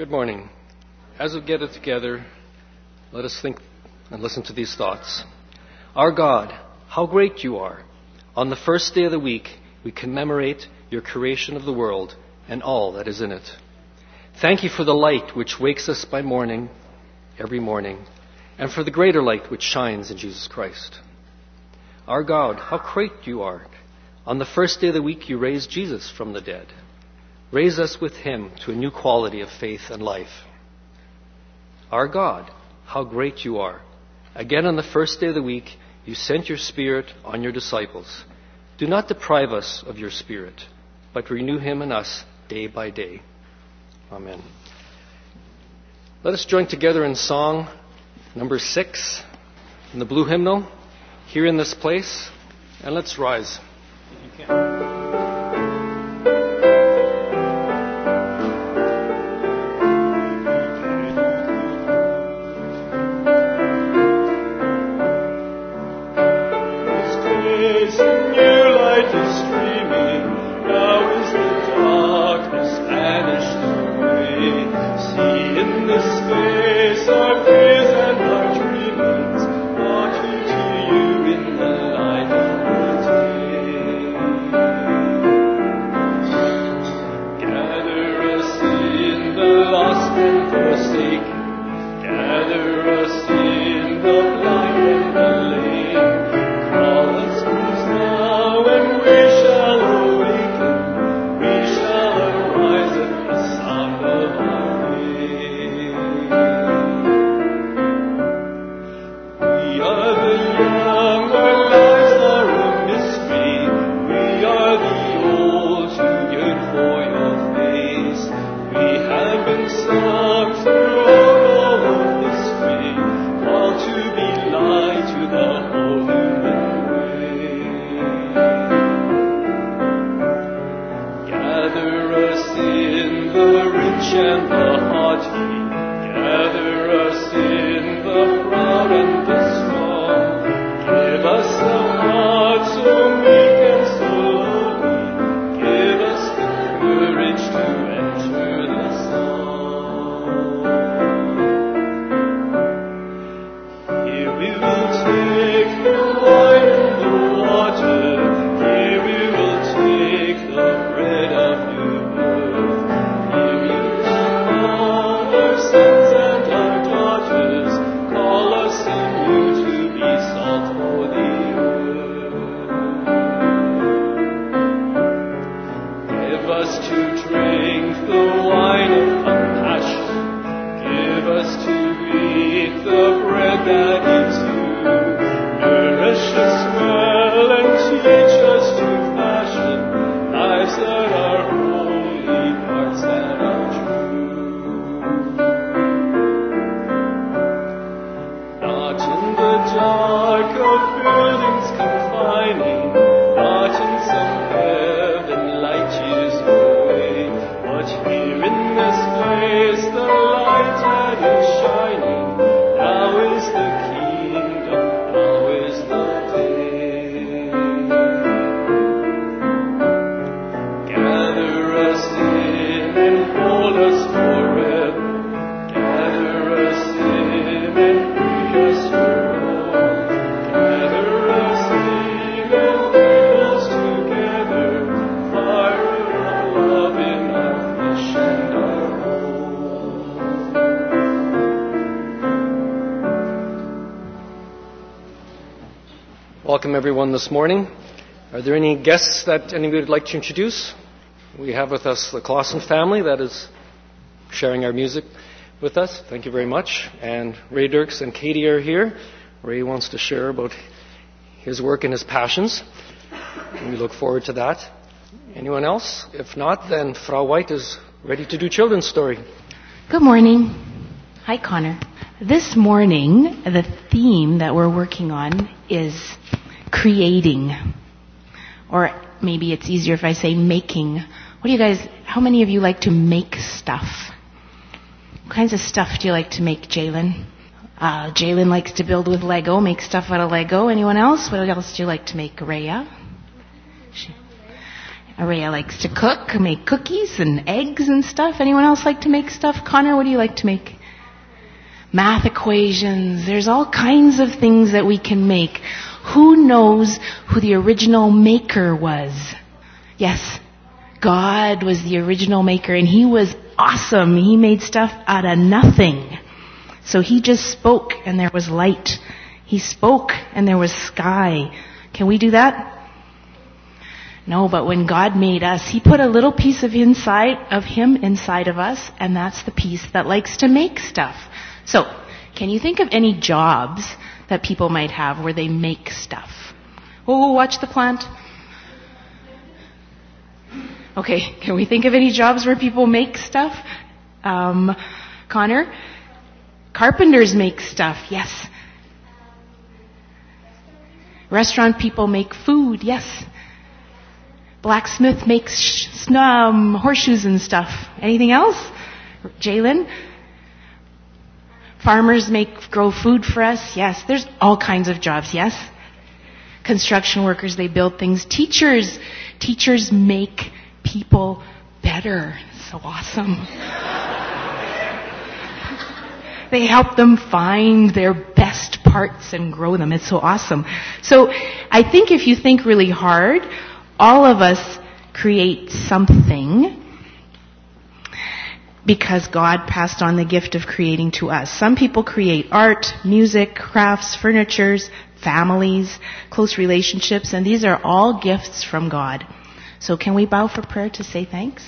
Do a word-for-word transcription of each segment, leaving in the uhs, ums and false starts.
Good morning. As we gather together, let us think and listen to these thoughts. Our God, how great you are. On the first day of the week, we commemorate your creation of the world and all that is in it. Thank you for the light which wakes us by morning, every morning, and for the greater light which shines in Jesus Christ. Our God, how great you are. On the first day of the week, you raised Jesus from the dead. Raise us with him to a new quality of faith and life. Our God, how great you are. Again, on the first day of the week, you sent your Spirit on your disciples. Do not deprive us of your Spirit, but renew him in us day by day. Amen. Let us join together in song number six in the blue hymnal, Here in This Place, and let's rise if you can. Welcome everyone this morning. Are there any guests that anybody would like to introduce? We have with us the Clausen family that is sharing our music with us. Thank you very much. And Ray Dirks and Katie are here. Ray wants to share about his work and his passions. And we look forward to that. Anyone else? If not, then Frau White is ready to do children's story. Good morning. Hi, Connor. This morning, the theme that we're working on is creating. Or maybe it's easier if I say making. What do you guys, how many of you like to make stuff? What kinds of stuff do you like to make, Jalen? Uh, Jalen likes to build with Lego, make stuff out of Lego. Anyone else? What else do you like to make, Rhea? She, Araya likes to cook, make cookies and eggs and stuff. Anyone else like to make stuff? Connor, what do you like to make? Math equations. There's all kinds of things that we can make. Who knows who the original maker was? Yes, God was the original maker, and He was awesome. He made stuff out of nothing. So He just spoke and there was light. He spoke and there was sky. Can we do that? No, but when God made us, He put a little piece of inside of Him inside of us, and that's the piece that likes to make stuff. So, can you think of any jobs that people might have where they make stuff? Oh, watch the plant. Okay, can we think of any jobs where people make stuff? Um, Connor? Carpenters make stuff, yes. Restaurant people make food, yes. Blacksmith makes sh- um, horseshoes and stuff. Anything else? Jalen? Farmers make, grow food for us, yes. There's all kinds of jobs, yes. Construction workers, they build things. Teachers, teachers make people better. So awesome. They help them find their best parts and grow them. It's so awesome. So I think if you think really hard, all of us create something because God passed on the gift of creating to us. Some people create art, music, crafts, furnitures, families, close relationships, and these are all gifts from God. So can we bow for prayer to say thanks?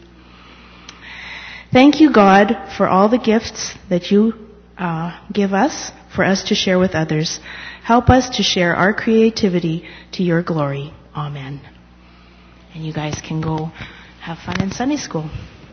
Thank you, God, for all the gifts that you uh, give us for us to share with others. Help us to share our creativity to your glory. Amen. And you guys can go have fun in Sunday school.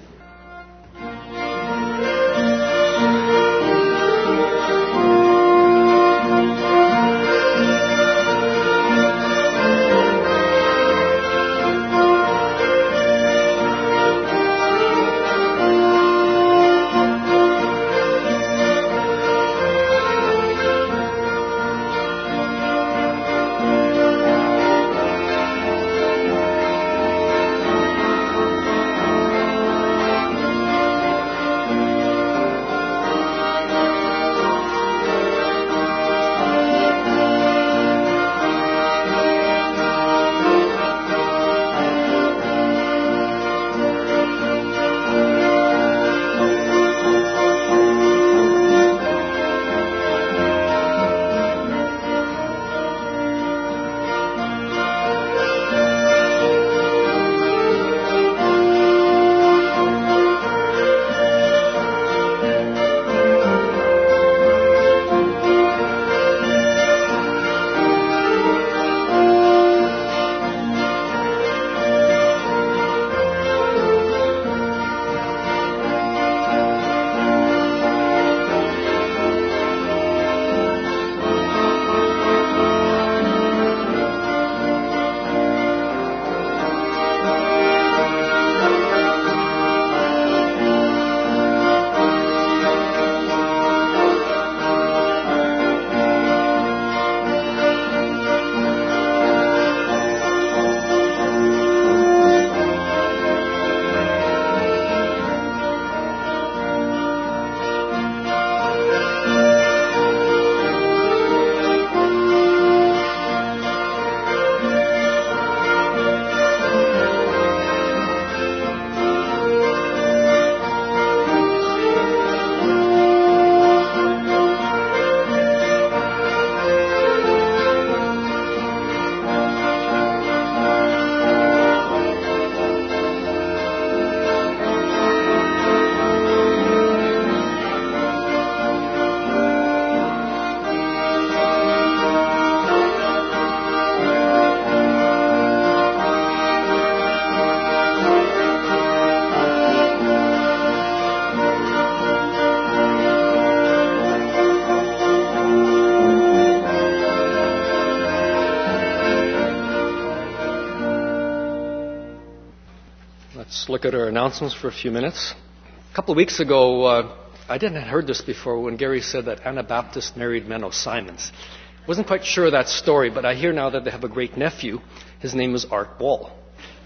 Let's look at our announcements for a few minutes. A couple of weeks ago, uh, I didn't have heard this before when Gary said that Anabaptists married Menno Simons. Wasn't quite sure of that story, but I hear now that they have a great nephew. His name is Art Wall.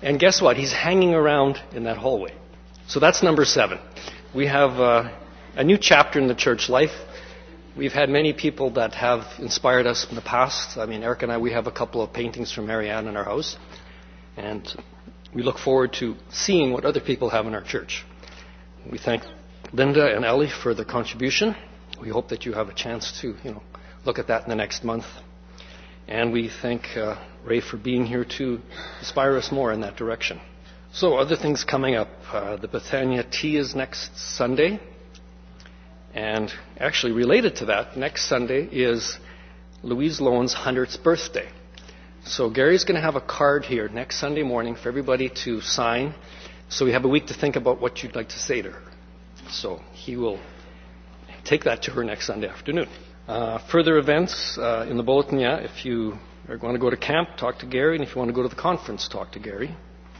And guess what? He's hanging around in that hallway. So that's number seven. We have uh, a new chapter in the church life. We've had many people that have inspired us in the past. I mean, Eric and I, we have a couple of paintings from Marianne in our house. And we look forward to seeing what other people have in our church. We thank Linda and Ellie for their contribution. We hope that you have a chance to, you know, look at that in the next month. And we thank uh, Ray for being here to inspire us more in that direction. So, other things coming up. Uh, the Bethania Tea is next Sunday. And actually related to that, next Sunday is Louise Lowen's hundredth birthday. So Gary's going to have a card here next Sunday morning for everybody to sign. So we have a week to think about what you'd like to say to her. So he will take that to her next Sunday afternoon. Uh, further events uh, in the bulletin, yeah, if you are going to go to camp, talk to Gary. And if you want to go to the conference, talk to Gary.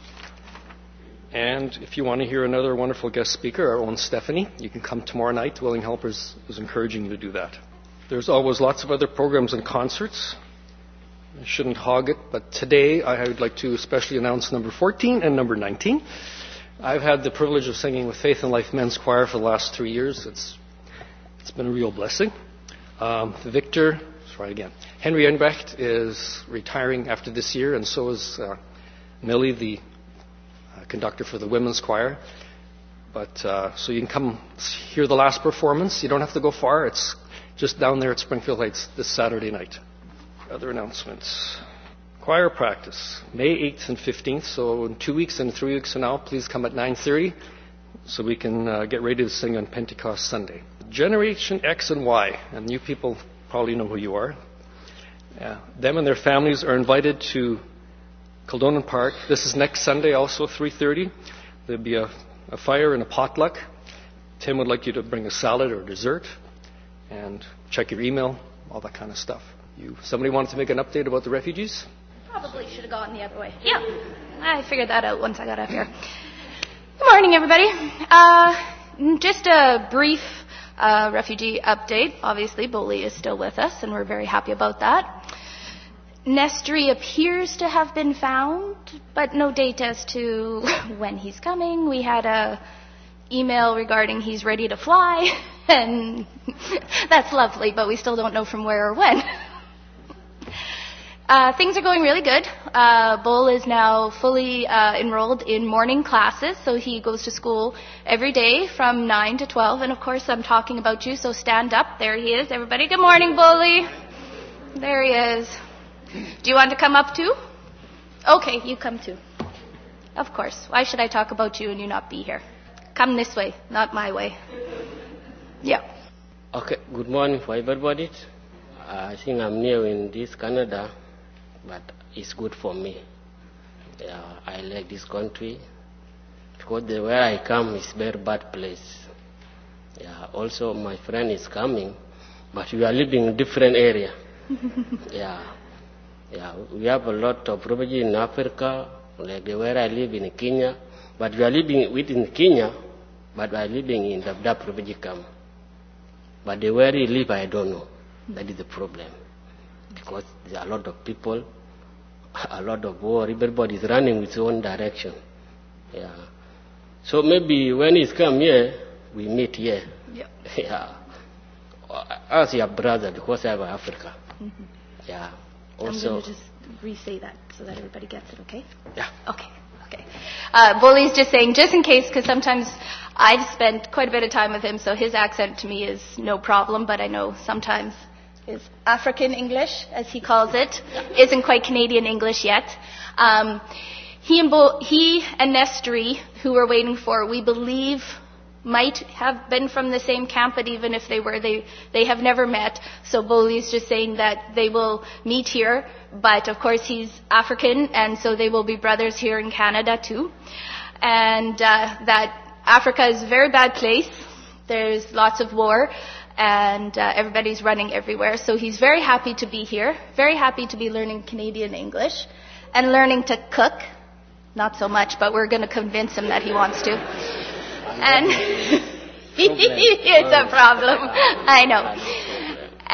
And if you want to hear another wonderful guest speaker, our own Stephanie, you can come tomorrow night. Willing Helpers is encouraging you to do that. There's always lots of other programs and concerts. I shouldn't hog it, but today I would like to especially announce number fourteen and number nineteen. I've had the privilege of singing with Faith and Life Men's Choir for the last three years. It's it's been a real blessing. Um, Victor, sorry again, Henry Enbrecht is retiring after this year, and so is uh, Millie, the conductor for the women's choir. But uh, so you can come hear the last performance. You don't have to go far. It's just down there at Springfield Heights this Saturday night. Other announcements. Choir practice, May eighth and fifteenth. So in two weeks and three weeks from now, please come at nine thirty so we can uh, get ready to sing on Pentecost Sunday. Generation X and Y, and you people probably know who you are. Uh, them and their families are invited to Kildonan Park. This is next Sunday also, three thirty. There'll be a, a fire and a potluck. Tim would like you to bring a salad or dessert and check your email, all that kind of stuff. You, somebody wanted to make an update about the refugees? Probably should have gone the other way. Yeah, I figured that out once I got up here. Good morning, everybody. Uh, just a brief uh, refugee update. Obviously, Boli is still with us, and we're very happy about that. Nestri appears to have been found, but no date as to when he's coming. We had a email regarding he's ready to fly, and that's lovely, but we still don't know from where or when. Uh, things are going really good. Uh, Bull is now fully uh, enrolled in morning classes, so he goes to school every day from nine to twelve, and of course I'm talking about you, so stand up. There he is, everybody. Good morning, Bully. There he is. Do you want to come up too? Okay, you come too. Of course. Why should I talk about you and you not be here? Come this way, not my way. Yeah. Okay, good morning for everybody. I think I'm new in this Canada, but it's good for me. Yeah, I like this country because the where I come is very bad place. Yeah, also my friend is coming, but we are living in different area. Yeah. Yeah, we have a lot of refugees in Africa, like the where I live in Kenya, but we are living within Kenya, but we are living in the Dadaab refugee camp. But the where we live, I don't know. That is the problem. Because there are a lot of people, a lot of war, everybody is running with its own direction. Yeah. So maybe when he's come here, we meet here. Yeah. Yeah. As your brother, because I have Africa. Mm-hmm. Yeah. Also, I'm going to just re-say that so that everybody gets it, okay? Yeah. Okay, okay. Uh, Bully's just saying, just in case, because sometimes I've spent quite a bit of time with him, so his accent to me is no problem, but I know sometimes his African English, as he calls it, isn't quite Canadian English yet. Um, he and Bo- he and Nestri, who we're waiting for, we believe might have been from the same camp, but even if they were, they, they have never met. So Boli's just saying that they will meet here, but of course he's African, and so they will be brothers here in Canada too. And uh, that Africa is a very bad place. There's lots of war, and uh, everybody's running everywhere. So he's very happy to be here, very happy to be learning Canadian English, and learning to cook. Not so much, but we're going to convince him that he wants to. And it's a problem, I know.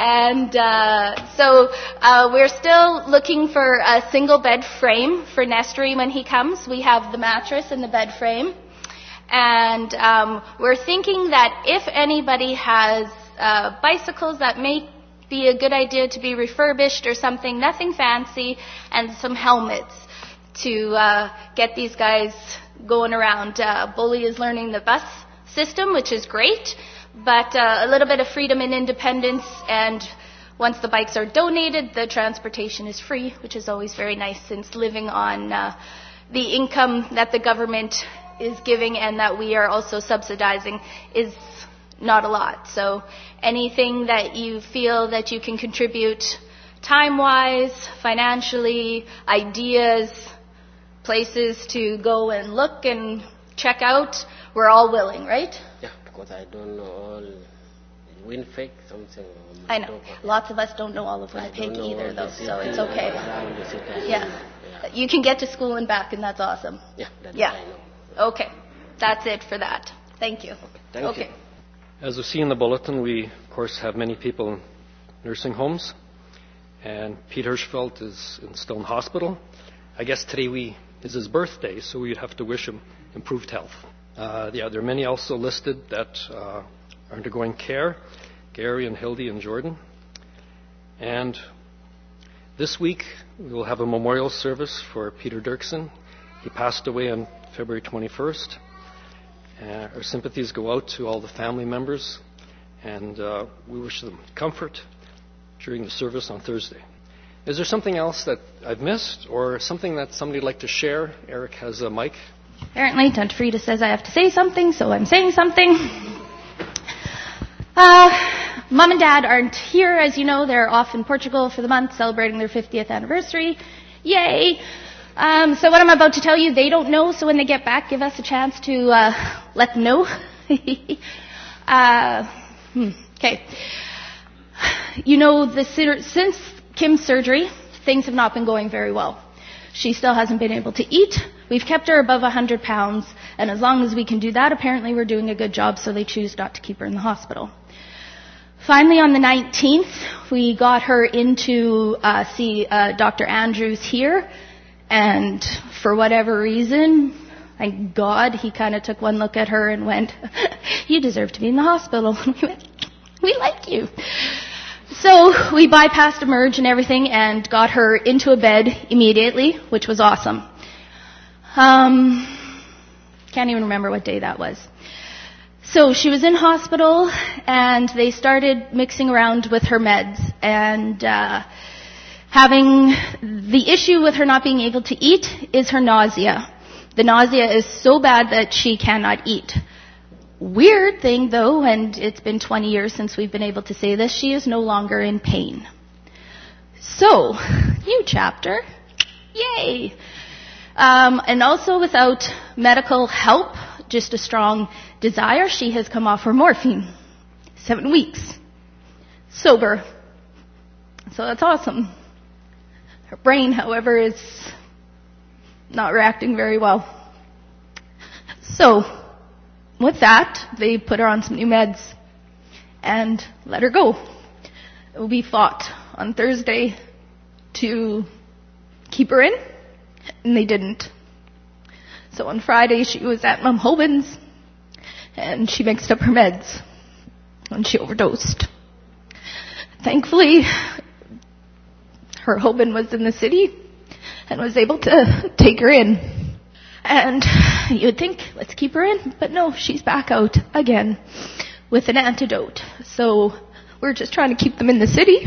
And uh, so uh, we're still looking for a single bed frame for Nestry when he comes. We have the mattress and the bed frame. And um, we're thinking that if anybody has uh, bicycles that may be a good idea to be refurbished or something, nothing fancy, and some helmets to uh, get these guys going around. Uh, Bully is learning the bus system, which is great, but uh, a little bit of freedom and independence, and once the bikes are donated, the transportation is free, which is always very nice, since living on uh, the income that the government is giving and that we are also subsidizing is not a lot. So anything that you feel that you can contribute time-wise, financially, ideas, places to go and look and check out, we're all willing, right? Yeah, because I don't know all Winnipeg something. I know. Lots of us don't know all of Winnipeg either, though, so it's okay. Yeah. yeah. You can get to school and back, and that's awesome. Yeah, that's yeah. I know. Okay. That's it for that. Thank you. Okay. Thank okay. you. As we see in the bulletin, we, of course, have many people in nursing homes. And Pete Hirschfeld is in Stone Hospital. I guess today we is his birthday, so we'd have to wish him improved health. Uh, yeah, there are many also listed that uh, are undergoing care. Gary and Hildy and Jordan. And this week, we will have a memorial service for Peter Dirksen. He passed away on February twenty-first. Uh, our sympathies go out to all the family members, and uh, we wish them comfort during the service on Thursday. Is there something else that I've missed, or something that somebody would like to share? Eric has a mic. Apparently, Tante Frida says I have to say something, so I'm saying something. Uh, Mom and Dad aren't here, as you know. They're off in Portugal for the month, celebrating their fiftieth anniversary. Yay! Um, so what I'm about to tell you, they don't know, so when they get back, give us a chance to uh, let them know. uh, hmm, okay. You know, the, since Kim's surgery, things have not been going very well. She still hasn't been able to eat. We've kept her above one hundred pounds, and as long as we can do that, apparently we're doing a good job, so they choose not to keep her in the hospital. Finally, on the nineteenth, we got her in to uh, see uh, Doctor Andrews here, and for whatever reason, thank God, he kind of took one look at her and went, "You deserve to be in the hospital." And we went, "We like you." So we bypassed Emerge and everything and got her into a bed immediately, which was awesome. Um, can't even remember what day that was. So she was in hospital, and they started mixing around with her meds, and uh, having the issue with her not being able to eat is her nausea. The nausea is so bad that she cannot eat. Weird thing, though, and it's been twenty years since we've been able to say this, she is no longer in pain. So, new chapter. Yay! Um, and also without medical help, just a strong desire, she has come off her morphine. Seven weeks. Sober. So that's awesome. Her brain, however, is not reacting very well. So, with that, they put her on some new meds and let her go. We fought on Thursday to keep her in, and they didn't. So on Friday, she was at Mum Hoban's, and she mixed up her meds, and she overdosed. Thankfully, her Hoban was in the city and was able to take her in. And you'd think, let's keep her in, but no, she's back out again with an antidote. So we're just trying to keep them in the city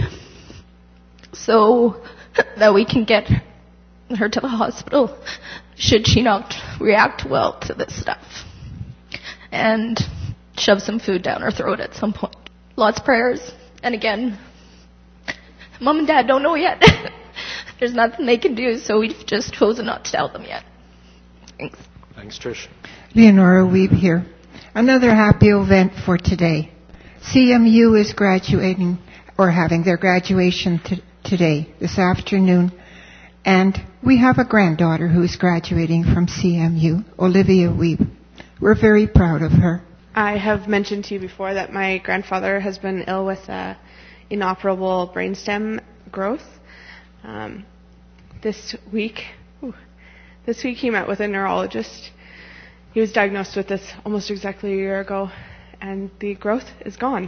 so that we can get her to the hospital should she not react well to this stuff. And shove some food down her throat at some point. Lots of prayers. And again, Mom and Dad don't know yet. There's nothing they can do, so we've just chosen not to tell them yet. Thanks. Thanks, Trish. Leonora Weeb here. Another happy event for today. C M U is graduating, or having their graduation t- today, this afternoon. And we have a granddaughter who's graduating from C M U, Olivia Weeb. We're very proud of her. I have mentioned to you before that my grandfather has been ill with uh, inoperable brainstem growth. Um, this week, ooh, this week he met with a neurologist. He was diagnosed with this almost exactly a year ago, and the growth is gone.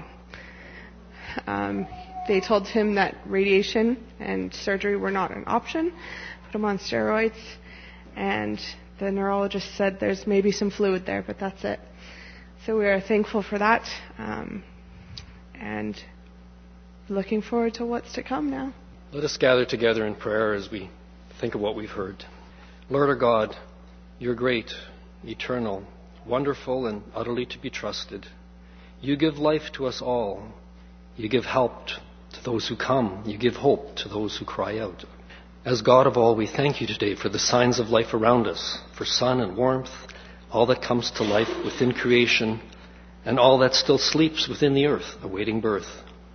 Um, they told him that radiation and surgery were not an option, put him on steroids, and the neurologist said there's maybe some fluid there, but that's it. So we are thankful for that, um, and looking forward to what's to come now. Let us gather together in prayer as we think of what we've heard. Lord our God, you're great, eternal, wonderful, and utterly to be trusted. You give life to us all. You give help to those who come. You give hope to those who cry out. As God of all, we thank you today for the signs of life around us, for sun and warmth, all that comes to life within creation, and all that still sleeps within the earth, awaiting birth.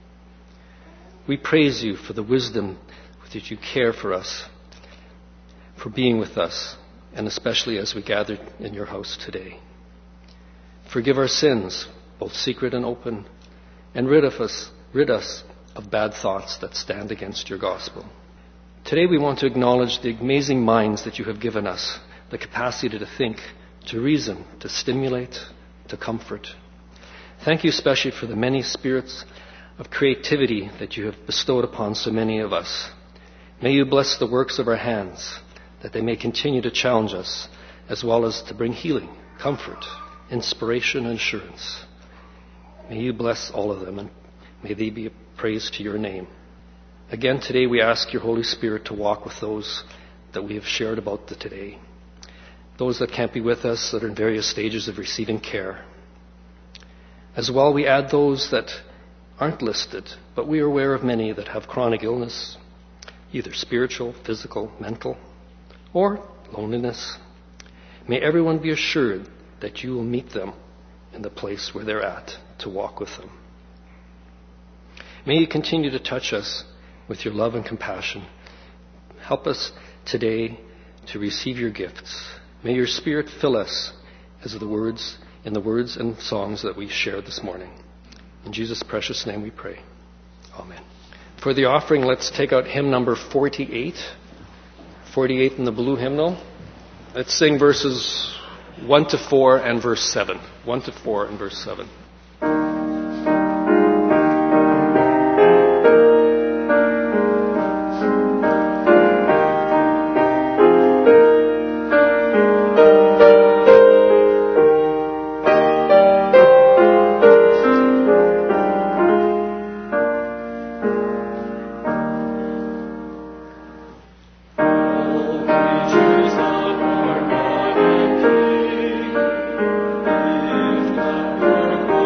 We praise you for the wisdom with which you care for us, for being with us, and especially as we gather in your house today. Forgive our sins, both secret and open, and rid of us, rid us of bad thoughts that stand against your gospel. Today we want to acknowledge the amazing minds that you have given us, the capacity to think, to reason, to stimulate, to comfort. Thank you especially for the many spirits of creativity that you have bestowed upon so many of us. May you bless the works of our hands, that they may continue to challenge us, as well as to bring healing, comfort, inspiration, and assurance. May you bless all of them, and may they be a praise to your name. Again, today we ask your Holy Spirit to walk with those that we have shared about the today, those that can't be with us, that are in various stages of receiving care. As well, we add those that aren't listed, but we are aware of many that have chronic illness, either spiritual, physical, mental, or loneliness. May everyone be assured that you will meet them in the place where they're at to walk with them. May you continue to touch us with your love and compassion. Help us today to receive your gifts. May your Spirit fill us as the words in the words and songs that we shared this morning. In Jesus' precious name we pray. Amen. For the offering, let's take out hymn number forty-eight. forty-eight in the blue hymnal. Let's sing verses one to four and verse seven. one to four and verse seven. Our God and King, lift up your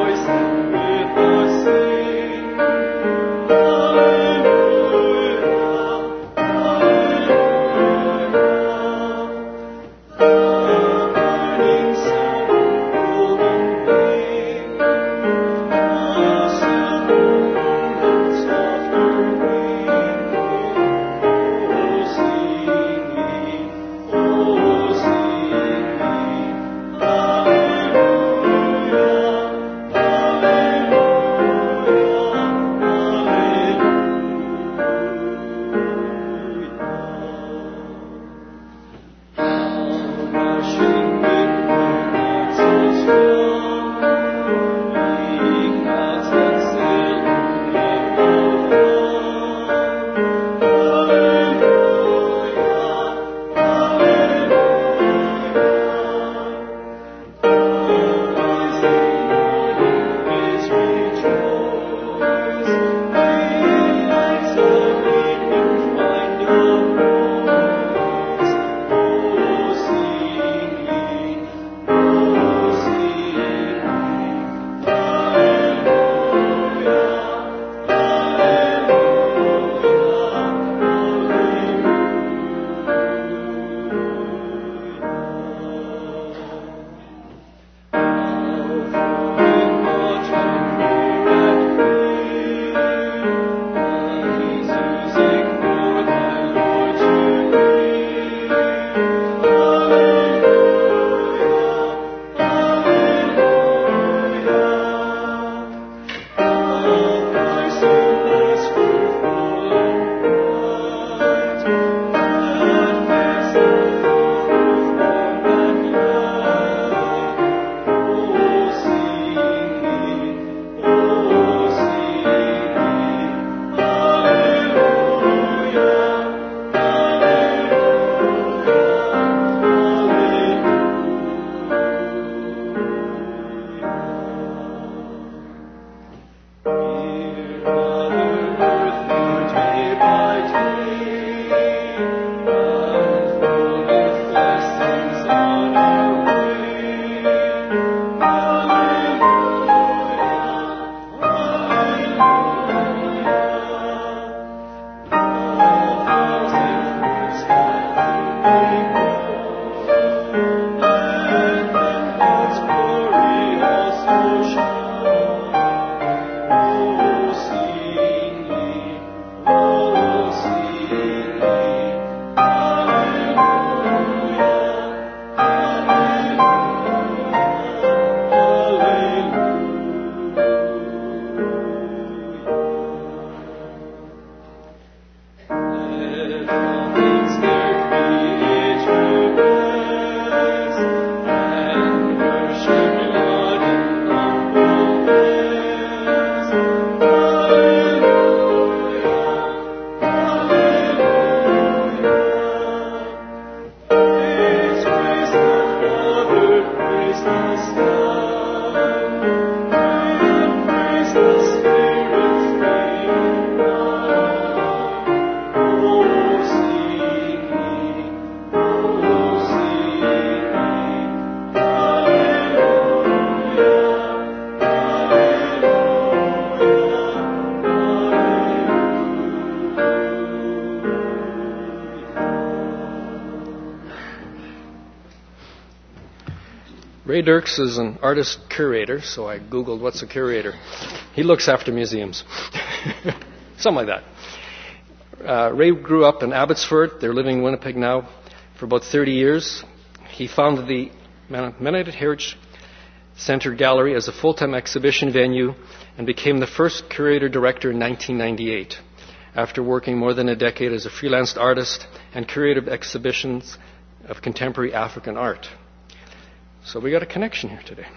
Ray Dirks is an artist curator, so I Googled what's a curator. He looks after museums. Something like that. Uh, Ray grew up in Abbotsford. They're living in Winnipeg now for about thirty years. He founded the Mennonite Heritage Center Gallery as a full-time exhibition venue and became the first curator-director in nineteen ninety-eight, after working more than a decade as a freelance artist and curator of exhibitions of contemporary African art. So we got a connection here today.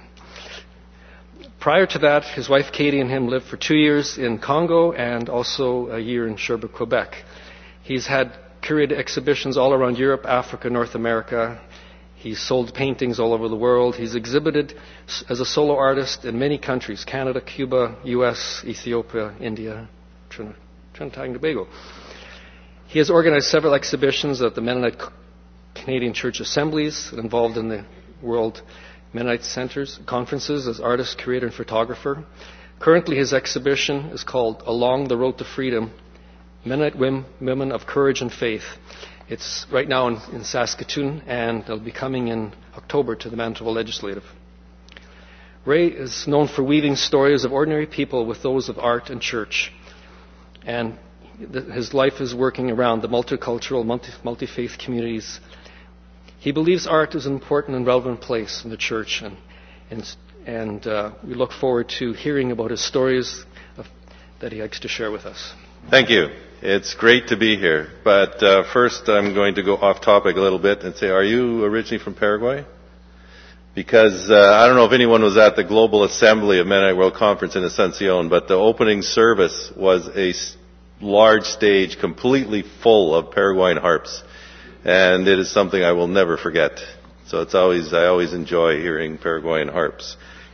Prior to that, his wife Katie and him lived for two years in Congo and also a year in Sherbrooke, Quebec. He's had curated exhibitions all around Europe, Africa, North America. He's sold paintings all over the world. He's exhibited as a solo artist in many countries: Canada, Cuba, U S, Ethiopia, India, Trinidad and Tobago. He has organized several exhibitions at the Mennonite Canadian Church Assemblies, involved in the World Mennonite Centers conferences as artist, curator, and photographer. Currently, his exhibition is called Along the Road to Freedom, Mennonite Women of Courage and Faith. It's right now in, in Saskatoon, and it'll be coming in October to the Manitoba Legislative. Ray is known for weaving stories of ordinary people with those of art and church. And th- his life is working around the multicultural, multi- multi-faith communities. He believes art is an important and relevant place in the church, and and, and uh, we look forward to hearing about his stories of, that he likes to share with us. Thank you. It's great to be here. But uh, first, I'm going to go off topic a little bit and say, are you originally from Paraguay? Because uh, I don't know if anyone was at the Global Assembly of Mennonite World Conference in Asuncion, but the opening service was a large stage completely full of Paraguayan harps. And it is something I will never forget. So it's always, I always enjoy hearing Paraguayan harps.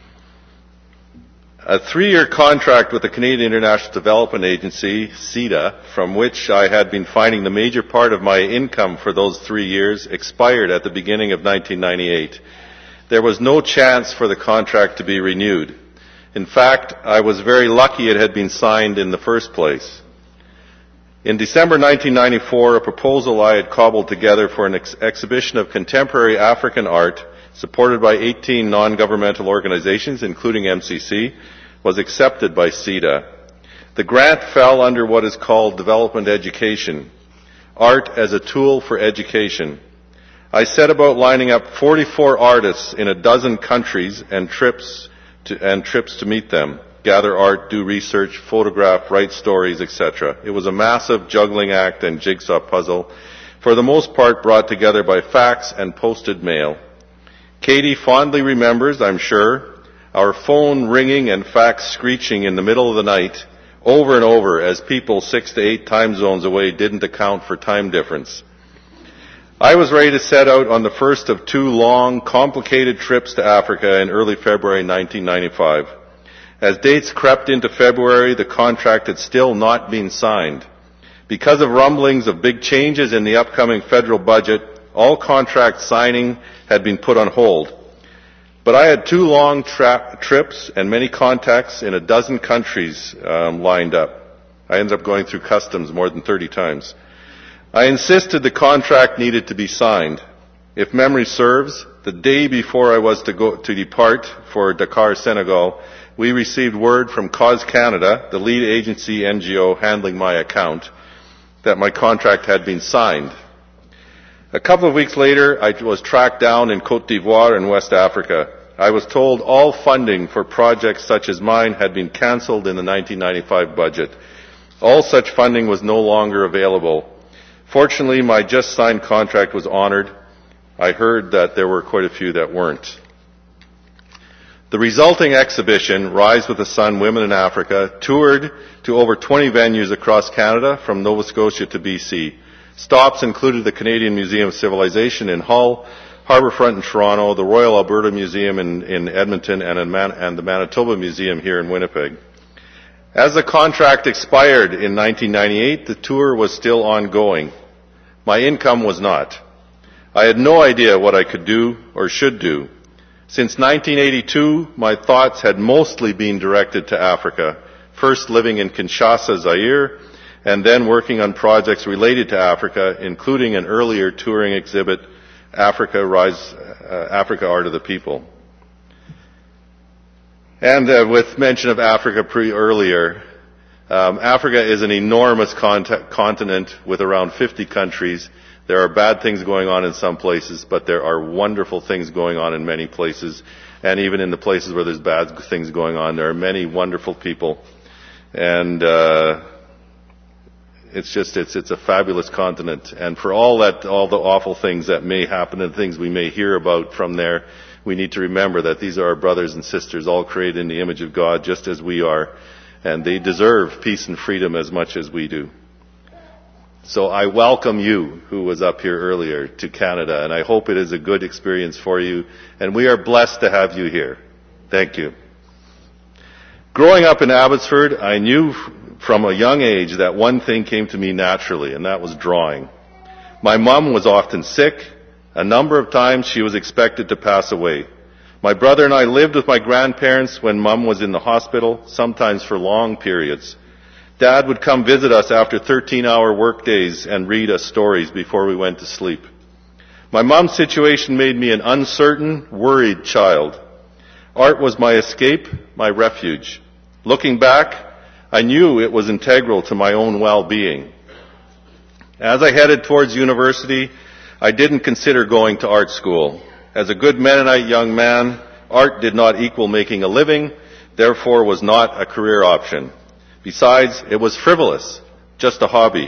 A three-year contract with the Canadian International Development Agency, C I D A, from which I had been finding the major part of my income for those three years, expired at the beginning of nineteen ninety-eight. There was no chance for the contract to be renewed. In fact, I was very lucky it had been signed in the first place. In December nineteen ninety-four, a proposal I had cobbled together for an ex- exhibition of contemporary African art, supported by eighteen non-governmental organizations, including M C C, was accepted by C I D A. The grant fell under what is called development education, art as a tool for education. I set about lining up forty-four artists in a dozen countries and trips to, and trips to meet them. Gather art, do research, photograph, write stories, et cetera. It was a massive juggling act and jigsaw puzzle, for the most part brought together by fax and posted mail. Katie fondly remembers, I'm sure, our phone ringing and fax screeching in the middle of the night, over and over, as people six to eight time zones away didn't account for time difference. I was ready to set out on the first of two long, complicated trips to Africa in early February nineteen ninety-five. As dates crept into February, the contract had still not been signed. Because of rumblings of big changes in the upcoming federal budget, all contract signing had been put on hold. But I had two long tra- trips and many contacts in a dozen countries um, lined up. I ended up going through customs more than thirty times. I insisted the contract needed to be signed. If memory serves, the day before I was to go to depart for Dakar, Senegal, we received word from Cause Canada, the lead agency N G O handling my account, that my contract had been signed. A couple of weeks later, I was tracked down in Côte d'Ivoire in West Africa. I was told all funding for projects such as mine had been cancelled in the nineteen ninety-five budget. All such funding was no longer available. Fortunately, my just signed contract was honoured. I heard that there were quite a few that weren't. The resulting exhibition, Rise with the Sun, Women in Africa, toured to over twenty venues across Canada, from Nova Scotia to B C. Stops included the Canadian Museum of Civilization in Hull, Harbourfront in Toronto, the Royal Alberta Museum in, in Edmonton, and, in Man- and the Manitoba Museum here in Winnipeg. As the contract expired in nineteen ninety-eight, the tour was still ongoing. My income was not. I had no idea what I could do or should do. Since nineteen eighty-two, my thoughts had mostly been directed to Africa, first living in Kinshasa, Zaire, and then working on projects related to Africa, including an earlier touring exhibit, Africa Rise, uh, Africa Art of the People. And uh, with mention of Africa pre earlier, um, Africa is an enormous cont- continent with around fifty countries. There are bad things going on in some places, but there are wonderful things going on in many places. And even in the places where there's bad things going on, there are many wonderful people. And uh, it's just, it's it's a fabulous continent. And for all that, all the awful things that may happen and things we may hear about from there, we need to remember that these are our brothers and sisters, all created in the image of God, just as we are. And they deserve peace and freedom as much as we do. So I welcome you, who was up here earlier, to Canada, and I hope it is a good experience for you. And we are blessed to have you here. Thank you. Growing up in Abbotsford, I knew from a young age that one thing came to me naturally, and that was drawing. My mom was often sick. A number of times she was expected to pass away. My brother and I lived with my grandparents when Mom was in the hospital, sometimes for long periods. Dad would come visit us after thirteen-hour work days and read us stories before we went to sleep. My mom's situation made me an uncertain, worried child. Art was my escape, my refuge. Looking back, I knew it was integral to my own well-being. As I headed towards university, I didn't consider going to art school. As a good Mennonite young man, art did not equal making a living, therefore was not a career option. Besides, it was frivolous, just a hobby.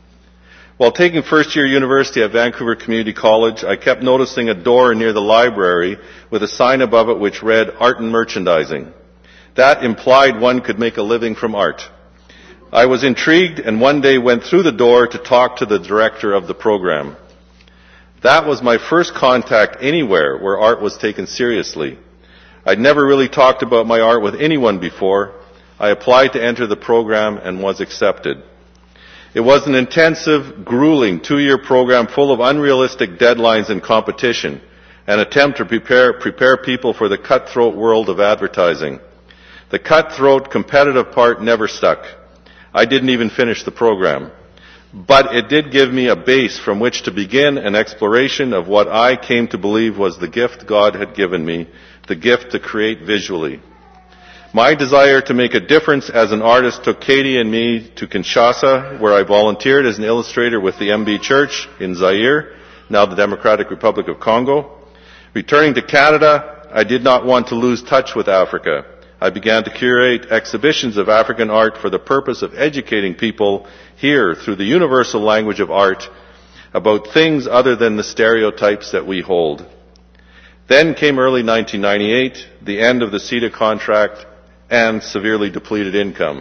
While taking first year university at Vancouver Community College, I kept noticing a door near the library with a sign above it which read Art and Merchandising. That implied one could make a living from art. I was intrigued and one day went through the door to talk to the director of the program. That was my first contact anywhere where art was taken seriously. I'd never really talked about my art with anyone before. I applied to enter the program and was accepted. It was an intensive, grueling two-year program full of unrealistic deadlines and competition, an attempt to prepare, prepare people for the cutthroat world of advertising. The cutthroat, competitive part never stuck. I didn't even finish the program. But it did give me a base from which to begin an exploration of what I came to believe was the gift God had given me, the gift to create visually. My desire to make a difference as an artist took Katie and me to Kinshasa, where I volunteered as an illustrator with the M B Church in Zaire, now the Democratic Republic of Congo. Returning to Canada, I did not want to lose touch with Africa. I began to curate exhibitions of African art for the purpose of educating people here through the universal language of art about things other than the stereotypes that we hold. Then came early nineteen ninety-eight, the end of the CETA contract, and severely depleted income.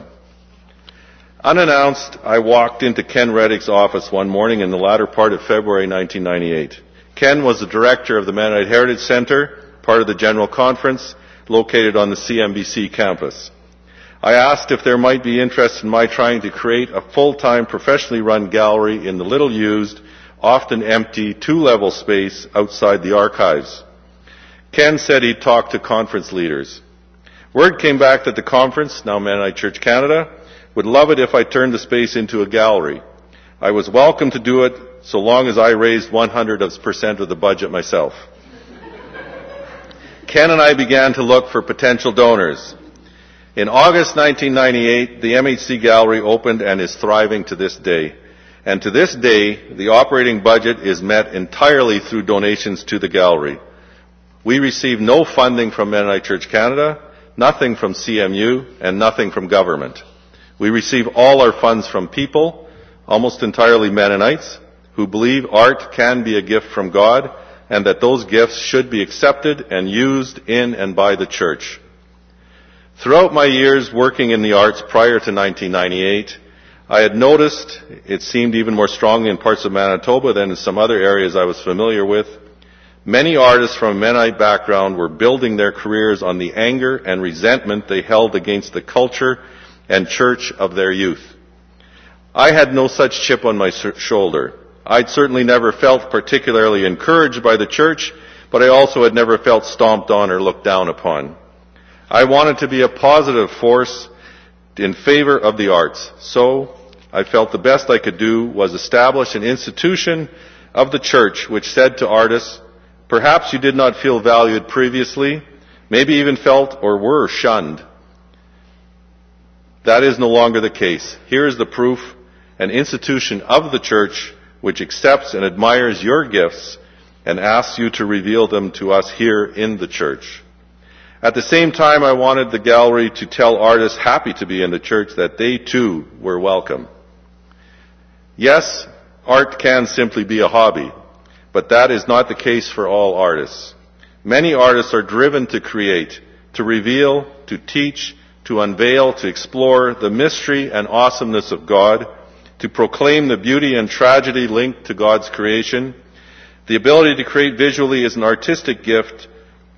Unannounced, I walked into Ken Reddick's office one morning in the latter part of February nineteen ninety-eight. Ken was the director of the Mennonite Heritage Center, part of the General Conference, located on the C M B C campus. I asked if there might be interest in my trying to create a full-time, professionally run gallery in the little-used, often empty, two-level space outside the archives. Ken said he'd talk to conference leaders. Word came back that the conference, now Mennonite Church Canada, would love it if I turned the space into a gallery. I was welcome to do it so long as I raised one hundred percent of the budget myself. Ken and I began to look for potential donors. In August nineteen ninety-eight, the M H C Gallery opened and is thriving to this day. And to this day, the operating budget is met entirely through donations to the gallery. We receive no funding from Mennonite Church Canada, nothing from C M U, and nothing from government. We receive all our funds from people, almost entirely Mennonites, who believe art can be a gift from God, and that those gifts should be accepted and used in and by the church. Throughout my years working in the arts prior to nineteen ninety-eight, I had noticed, it seemed even more strongly in parts of Manitoba than in some other areas I was familiar with, many artists from a Mennonite background were building their careers on the anger and resentment they held against the culture and church of their youth. I had no such chip on my shoulder. I'd certainly never felt particularly encouraged by the church, but I also had never felt stomped on or looked down upon. I wanted to be a positive force in favor of the arts, so I felt the best I could do was establish an institution of the church which said to artists, perhaps you did not feel valued previously, maybe even felt or were shunned. That is no longer the case. Here is the proof: an institution of the church which accepts and admires your gifts and asks you to reveal them to us here in the church. At the same time, I wanted the gallery to tell artists happy to be in the church that they too were welcome. Yes, art can simply be a hobby, but that is not the case for all artists. Many artists are driven to create, to reveal, to teach, to unveil, to explore the mystery and awesomeness of God, to proclaim the beauty and tragedy linked to God's creation. The ability to create visually is an artistic gift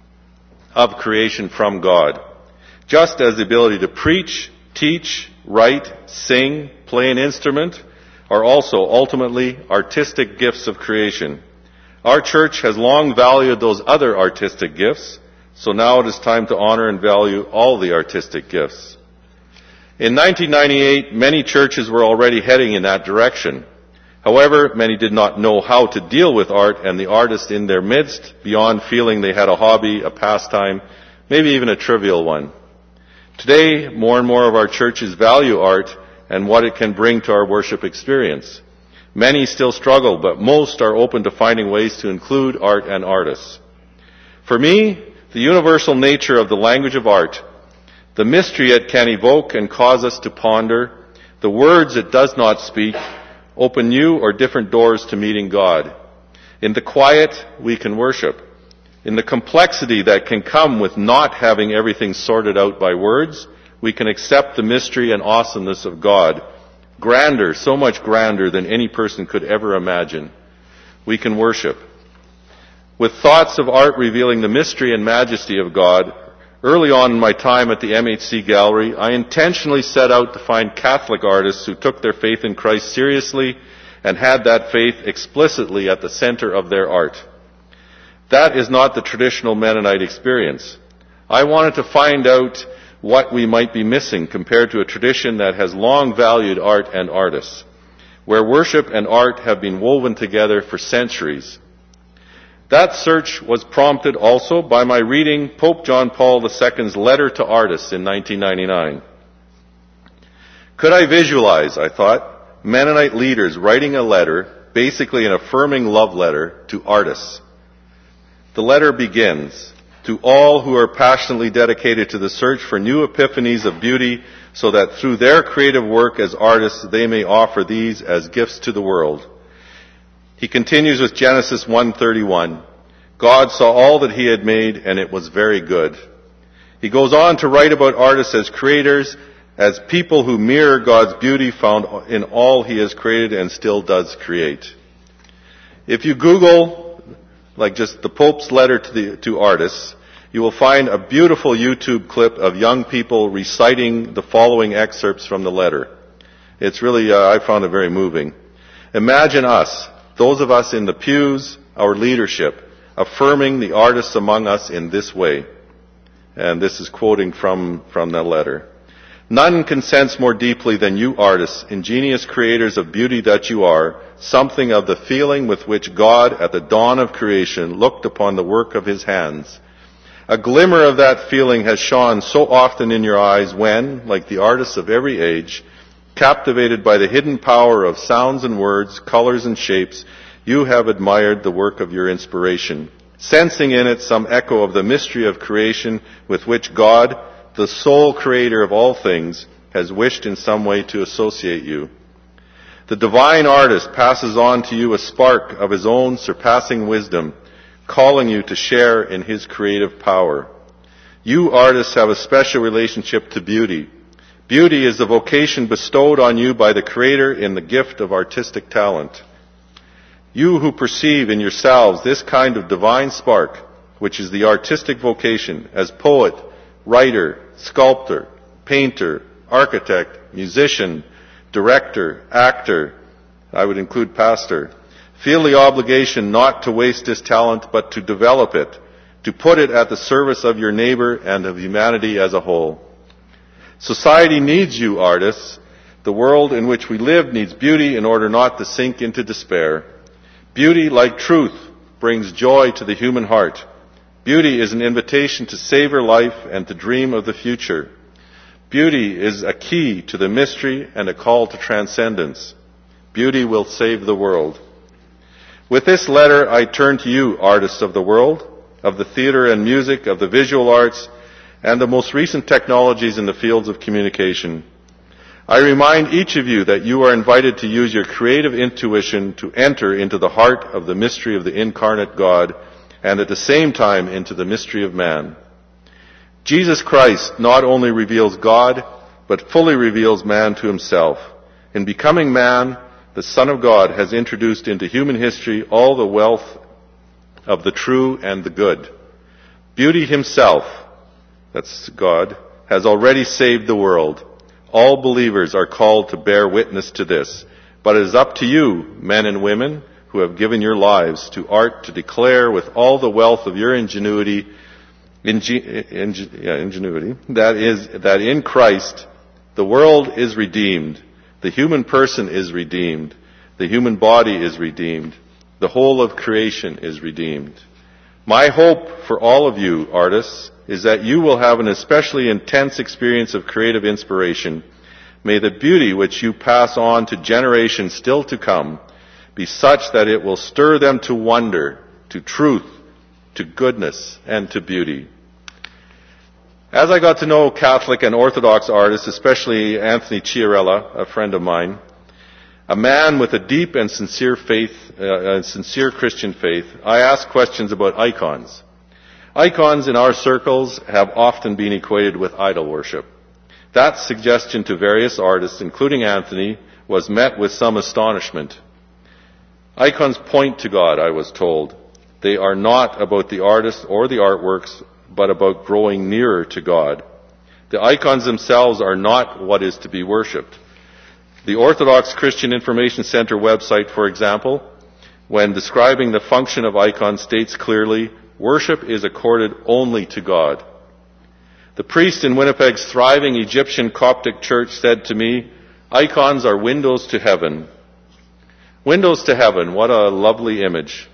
of creation from God, just as the ability to preach, teach, write, sing, play an instrument are also ultimately artistic gifts of creation. Our church has long valued those other artistic gifts, so now it is time to honor and value all the artistic gifts. In nineteen ninety-eight, many churches were already heading in that direction. However, many did not know how to deal with art and the artist in their midst beyond feeling they had a hobby, a pastime, maybe even a trivial one. Today, more and more of our churches value art and what it can bring to our worship experience. Many still struggle, but most are open to finding ways to include art and artists. For me, the universal nature of the language of art, the mystery it can evoke and cause us to ponder, the words it does not speak, open new or different doors to meeting God. In the quiet, we can worship. In the complexity that can come with not having everything sorted out by words, we can accept the mystery and awesomeness of God. Grander, so much grander than any person could ever imagine. We can worship. With thoughts of art revealing the mystery and majesty of God, early on in my time at the M H C Gallery, I intentionally set out to find Catholic artists who took their faith in Christ seriously and had that faith explicitly at the center of their art. That is not the traditional Mennonite experience. I wanted to find out what we might be missing compared to a tradition that has long valued art and artists, where worship and art have been woven together for centuries. That search was prompted also by my reading Pope John Paul the Second's letter to artists in nineteen ninety-nine. Could I visualize, I thought, Mennonite leaders writing a letter, basically an affirming love letter, to artists? The letter begins, "To all who are passionately dedicated to the search for new epiphanies of beauty, so that through their creative work as artists they may offer these as gifts to the world." He continues with Genesis one thirty-one. God saw all that he had made, and it was very good. He goes on to write about artists as creators, as people who mirror God's beauty found in all he has created and still does create. If you Google, like just the Pope's letter to, the, to artists, you will find a beautiful YouTube clip of young people reciting the following excerpts from the letter. It's really, uh, I found it very moving. Imagine us, those of us in the pews, our leadership, affirming the artists among us in this way. And this is quoting from, from the letter. "None can sense more deeply than you artists, ingenious creators of beauty that you are, something of the feeling with which God at the dawn of creation looked upon the work of his hands. A glimmer of that feeling has shone so often in your eyes when, like the artists of every age, captivated by the hidden power of sounds and words, colors and shapes, you have admired the work of your inspiration, sensing in it some echo of the mystery of creation with which God, the sole creator of all things, has wished in some way to associate you. The divine artist passes on to you a spark of his own surpassing wisdom, calling you to share in his creative power. You artists have a special relationship to beauty. Beauty is the vocation bestowed on you by the Creator in the gift of artistic talent. You who perceive in yourselves this kind of divine spark, which is the artistic vocation, as poet, writer, sculptor, painter, architect, musician, director, actor, I would include pastor, feel the obligation not to waste this talent, but to develop it, to put it at the service of your neighbor and of humanity as a whole. Society needs you, artists. The world in which we live needs beauty in order not to sink into despair. Beauty, like truth, brings joy to the human heart. Beauty is an invitation to savor life and to dream of the future. Beauty is a key to the mystery and a call to transcendence. Beauty will save the world. With this letter, I turn to you, artists of the world, of the theater and music, of the visual arts, and the most recent technologies in the fields of communication. I remind each of you that you are invited to use your creative intuition to enter into the heart of the mystery of the incarnate God, and at the same time into the mystery of man. Jesus Christ not only reveals God, but fully reveals man to himself. In becoming man, the Son of God has introduced into human history all the wealth of the true and the good. Beauty himself, that's God, has already saved the world. All believers are called to bear witness to this. But it is up to you, men and women, who have given your lives to art, to declare with all the wealth of your ingenuity, inge, inge, yeah, ingenuity, that is, that in Christ the world is redeemed, the human person is redeemed, the human body is redeemed, the whole of creation is redeemed. My hope for all of you, artists, is that you will have an especially intense experience of creative inspiration. May the beauty which you pass on to generations still to come be such that it will stir them to wonder, to truth, to goodness, and to beauty. As I got to know Catholic and Orthodox artists, especially Anthony Chiarella, a friend of mine, a man with a deep and sincere faith, uh, a sincere Christian faith, I asked questions about icons. Icons in our circles have often been equated with idol worship. That suggestion to various artists, including Anthony, was met with some astonishment. Icons point to God, I was told. They are not about the artist or the artworks, but about growing nearer to God. The icons themselves are not what is to be worshipped. The Orthodox Christian Information Center website, for example, when describing the function of icons, states clearly, worship is accorded only to God. The priest in Winnipeg's thriving Egyptian Coptic church said to me, icons are windows to heaven. Windows to heaven, what a lovely image.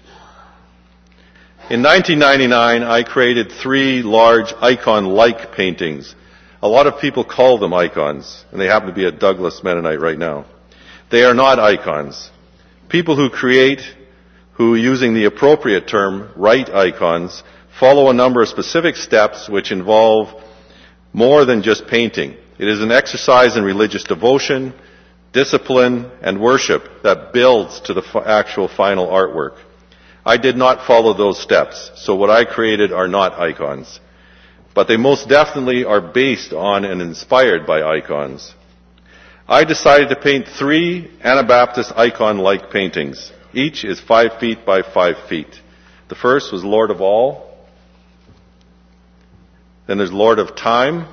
In nineteen ninety-nine, I created three large icon-like paintings. A lot of people call them icons, and they happen to be at Douglas Mennonite right now. They are not icons. People who create, who, using the appropriate term, write icons, follow a number of specific steps which involve more than just painting. It is an exercise in religious devotion, discipline, and worship that builds to the f- actual final artwork. I did not follow those steps, so what I created are not icons. But they most definitely are based on and inspired by icons. I decided to paint three Anabaptist icon-like paintings. Each is five feet by five feet. The first was Lord of All. Then there's Lord of Time.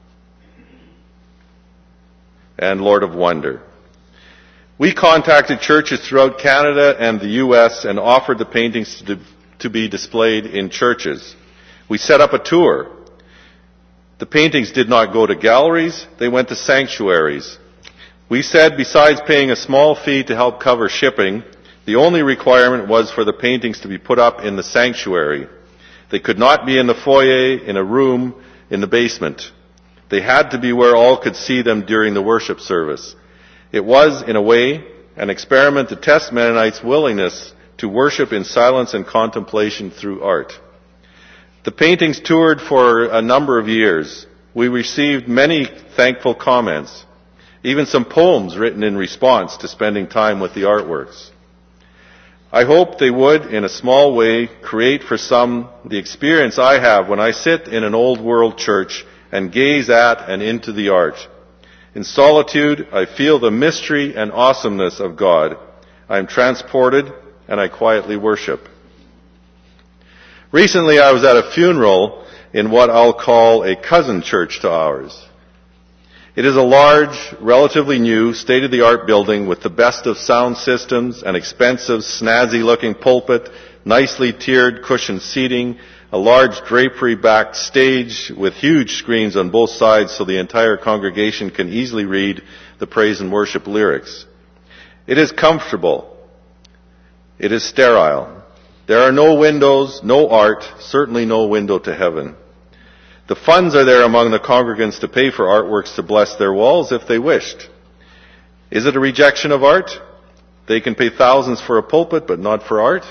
And Lord of Wonder. We contacted churches throughout Canada and the U S and offered the paintings to, to be displayed in churches. We set up a tour. The paintings did not go to galleries, they went to sanctuaries. We said besides paying a small fee to help cover shipping, the only requirement was for the paintings to be put up in the sanctuary. They could not be in the foyer, in a room, in the basement. They had to be where all could see them during the worship service. It was, in a way, an experiment to test Mennonites' willingness to worship in silence and contemplation through art. The paintings toured for a number of years. We received many thankful comments, even some poems written in response to spending time with the artworks. I hope they would, in a small way, create for some the experience I have when I sit in an old world church and gaze at and into the art. In solitude, I feel the mystery and awesomeness of God. I am transported and I quietly worship. Recently, I was at a funeral in what I'll call a cousin church to ours. It is a large, relatively new, state-of-the-art building with the best of sound systems, an expensive, snazzy-looking pulpit, nicely tiered cushioned seating, a large drapery-backed stage with huge screens on both sides so the entire congregation can easily read the praise and worship lyrics. It is comfortable. It is sterile. There are no windows, no art, certainly no window to heaven. The funds are there among the congregants to pay for artworks to bless their walls if they wished. Is it a rejection of art? They can pay thousands for a pulpit, but not for art.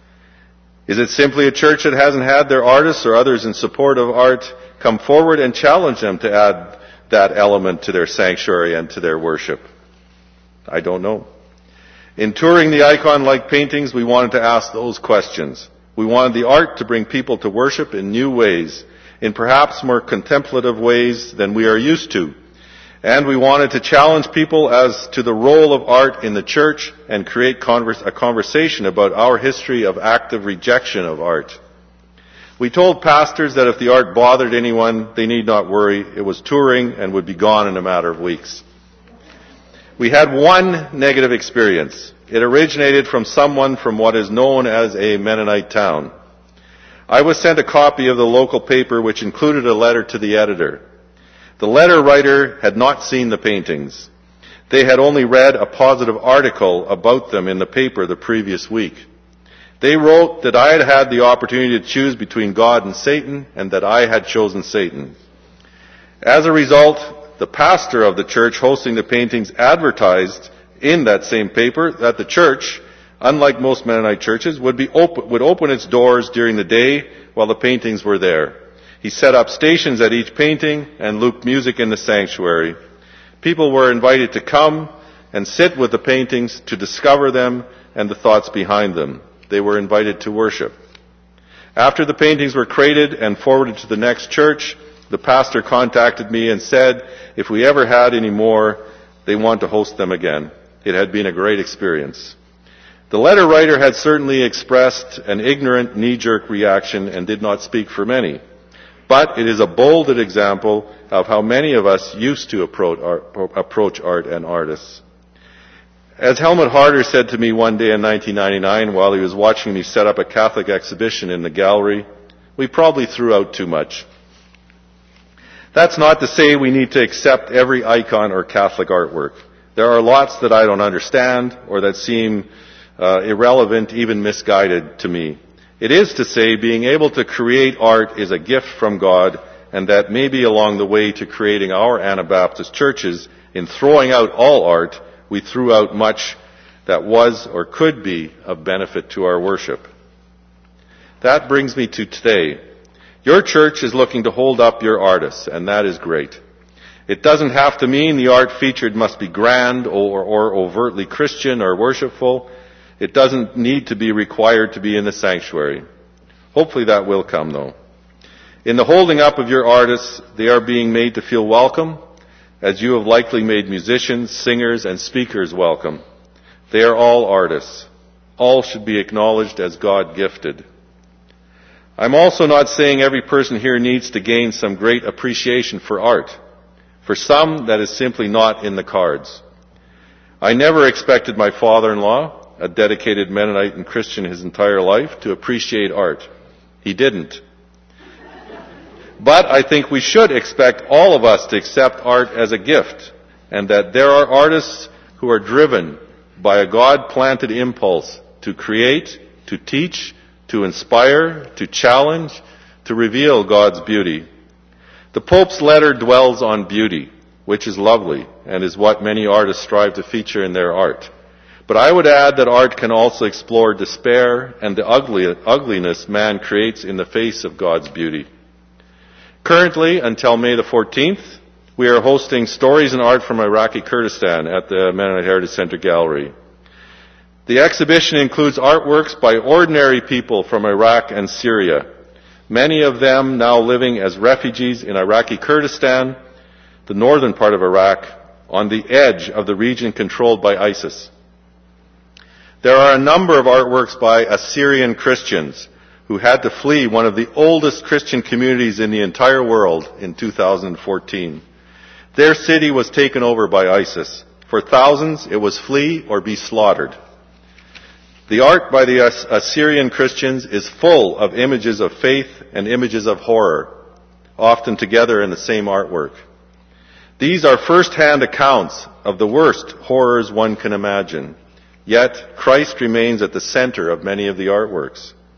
Is it simply a church that hasn't had their artists or others in support of art come forward and challenge them to add that element to their sanctuary and to their worship? I don't know. In touring the icon-like paintings, we wanted to ask those questions. We wanted the art to bring people to worship in new ways, in perhaps more contemplative ways than we are used to. And we wanted to challenge people as to the role of art in the church and create converse, a conversation about our history of active rejection of art. We told pastors that if the art bothered anyone, they need not worry. It was touring and would be gone in a matter of weeks. We had one negative experience. It originated from someone from what is known as a Mennonite town. I was sent a copy of the local paper which included a letter to the editor. The letter writer had not seen the paintings. They had only read a positive article about them in the paper the previous week. They wrote that I had had the opportunity to choose between God and Satan, and that I had chosen Satan. As a result, the pastor of the church hosting the paintings advertised in that same paper that the church, unlike most Mennonite churches, would be open, would open its doors during the day while the paintings were there. He set up stations at each painting and looped music in the sanctuary. People were invited to come and sit with the paintings to discover them and the thoughts behind them. They were invited to worship. After the paintings were created and forwarded to the next church, the pastor contacted me and said if we ever had any more, they want to host them again. It had been a great experience. The letter writer had certainly expressed an ignorant, knee-jerk reaction and did not speak for many. But it is a bold example of how many of us used to approach art, approach art and artists. As Helmut Harder said to me one day in nineteen ninety-nine while he was watching me set up a Catholic exhibition in the gallery, we probably threw out too much. That's not to say we need to accept every icon or Catholic artwork. There are lots that I don't understand or that seem uh, irrelevant, even misguided to me. It is to say being able to create art is a gift from God, and that maybe along the way to creating our Anabaptist churches, in throwing out all art, we threw out much that was or could be of benefit to our worship. That brings me to today. Your church is looking to hold up your artists, and that is great. It doesn't have to mean the art featured must be grand or, or overtly Christian or worshipful. It doesn't need to be required to be in the sanctuary. Hopefully that will come, though. In the holding up of your artists, they are being made to feel welcome, as you have likely made musicians, singers, and speakers welcome. They are all artists. All should be acknowledged as God-gifted. I'm also not saying every person here needs to gain some great appreciation for art. For some, that is simply not in the cards. I never expected my father-in-law, a dedicated Mennonite and Christian his entire life, to appreciate art. He didn't. But I think we should expect all of us to accept art as a gift, and that there are artists who are driven by a God-planted impulse to create, to teach, to inspire, to challenge, to reveal God's beauty. The Pope's letter dwells on beauty, which is lovely, and is what many artists strive to feature in their art. But I would add that art can also explore despair and the ugly, ugliness man creates in the face of God's beauty. Currently, until May the fourteenth, we are hosting Stories in Art from Iraqi Kurdistan at the Mennonite Heritage Center Gallery. The exhibition includes artworks by ordinary people from Iraq and Syria, many of them now living as refugees in Iraqi Kurdistan, the northern part of Iraq, on the edge of the region controlled by ISIS. There are a number of artworks by Assyrian Christians who had to flee one of the oldest Christian communities in the entire world in two thousand fourteen. Their city was taken over by ISIS. For thousands, it was flee or be slaughtered. The art by the Assyrian Christians is full of images of faith and images of horror, often together in the same artwork. These are first-hand accounts of the worst horrors one can imagine. Yet, Christ remains at the center of many of the artworks.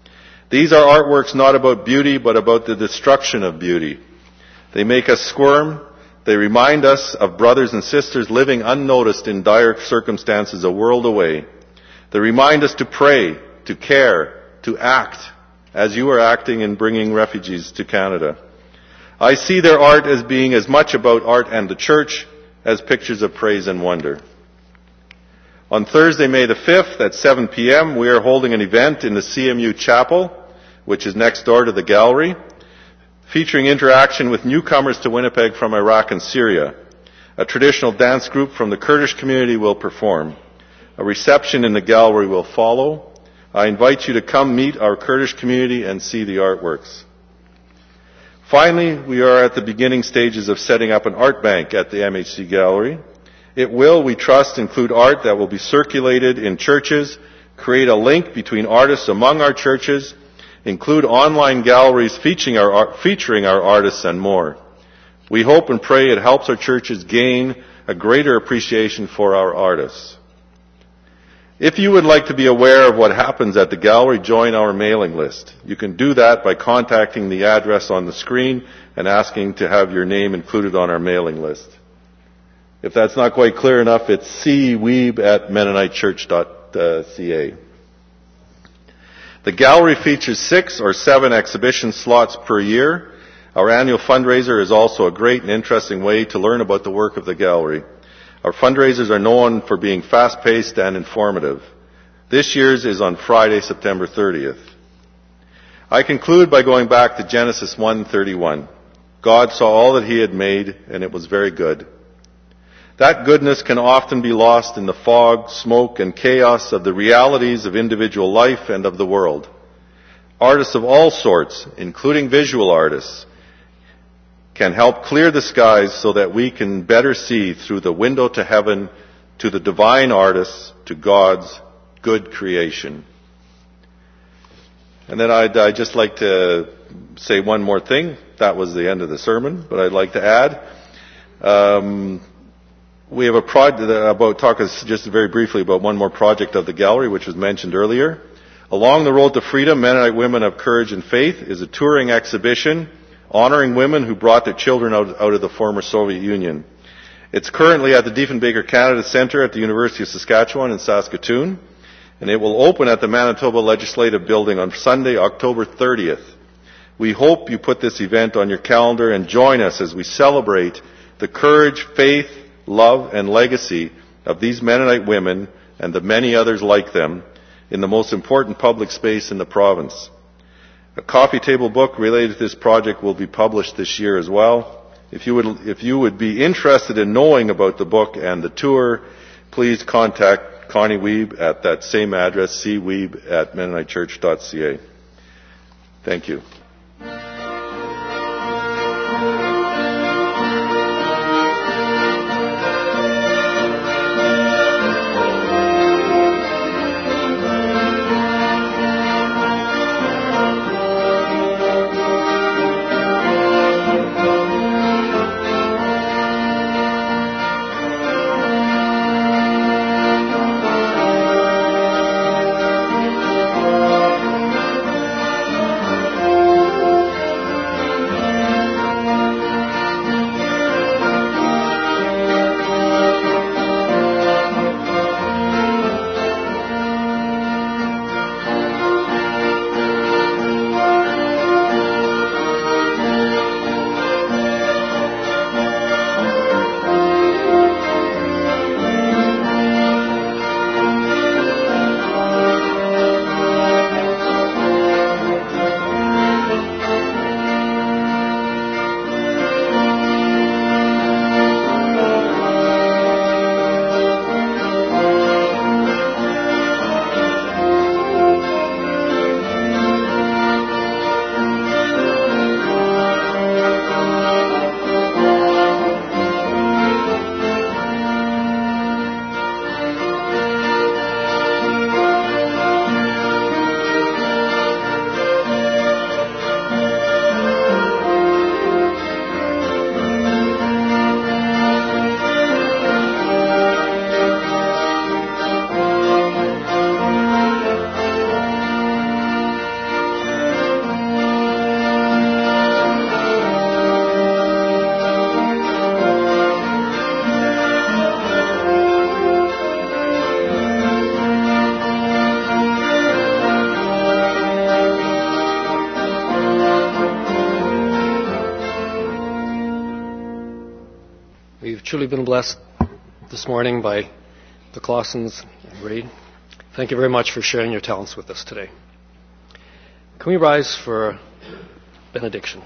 These are artworks not about beauty, but about the destruction of beauty. They make us squirm. They remind us of brothers and sisters living unnoticed in dire circumstances a world away. They remind us to pray, to care, to act, as you are acting in bringing refugees to Canada. I see their art as being as much about art and the church as pictures of praise and wonder. On Thursday, May the fifth at seven p.m., we are holding an event in the C M U Chapel, which is next door to the gallery, featuring interaction with newcomers to Winnipeg from Iraq and Syria. A traditional dance group from the Kurdish community will perform. A reception in the gallery will follow. I invite you to come meet our Kurdish community and see the artworks. Finally, we are at the beginning stages of setting up an art bank at the M H C Gallery. It will, we trust, include art that will be circulated in churches, create a link between artists among our churches, include online galleries featuring our, art, featuring our artists, and more. We hope and pray it helps our churches gain a greater appreciation for our artists. If you would like to be aware of what happens at the gallery, join our mailing list. You can do that by contacting the address on the screen and asking to have your name included on our mailing list. If that's not quite clear enough, it's c weeb at mennonite church dot c a. The gallery features six or seven exhibition slots per year. Our annual fundraiser is also a great and interesting way to learn about the work of the gallery. Our fundraisers are known for being fast-paced and informative. This year's is on Friday, September thirtieth. I conclude by going back to Genesis one thirty-one. God saw all that he had made, and it was very good. That goodness can often be lost in the fog, smoke, and chaos of the realities of individual life and of the world. Artists of all sorts, including visual artists, can help clear the skies so that we can better see through the window to heaven, to the divine artists, to God's good creation. And then I'd, I'd just like to say one more thing. That was the end of the sermon, but I'd like to add. Um, we have a project about, talk just very briefly about one more project of the gallery, which was mentioned earlier. Along the Road to Freedom, Mennonite Women of Courage and Faith is a touring exhibition honoring women who brought their children out, out of the former Soviet Union. It's currently at the Diefenbaker Canada Centre at the University of Saskatchewan in Saskatoon, and it will open at the Manitoba Legislative Building on Sunday, October thirtieth. We hope you put this event on your calendar and join us as we celebrate the courage, faith, love, and legacy of these Mennonite women and the many others like them in the most important public space in the province. A coffee table book related to this project will be published this year as well. If you would, if you would be interested in knowing about the book and the tour, please contact Connie Wiebe at that same address, c weeb at mennonite church dot c a. Thank you. truly been blessed this morning by the Clausens and Reid. Thank you very much for sharing your talents with us today. Can we rise for a benediction?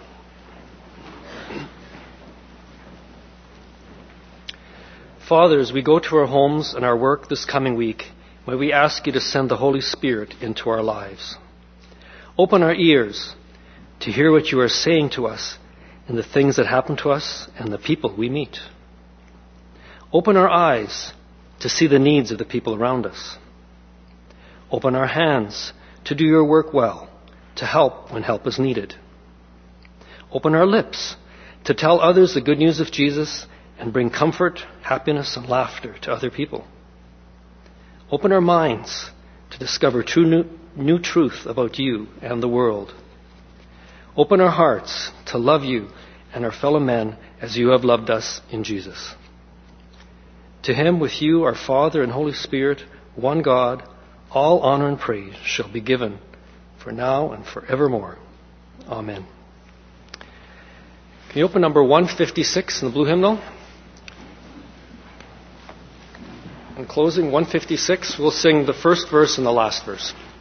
Father, as we go to our homes and our work this coming week, may we ask you to send the Holy Spirit into our lives. Open our ears to hear what you are saying to us in the things that happen to us and the people we meet. Open our eyes to see the needs of the people around us. Open our hands to do your work well, to help when help is needed. Open our lips to tell others the good news of Jesus and bring comfort, happiness, and laughter to other people. Open our minds to discover true new, new truth about you and the world. Open our hearts to love you and our fellow men as you have loved us in Jesus. To him, with you, our Father and Holy Spirit, one God, all honor and praise shall be given for now and forevermore. Amen. Can you open number one fifty-six in the blue hymnal? In closing, one fifty-six, we'll sing the first verse and the last verse.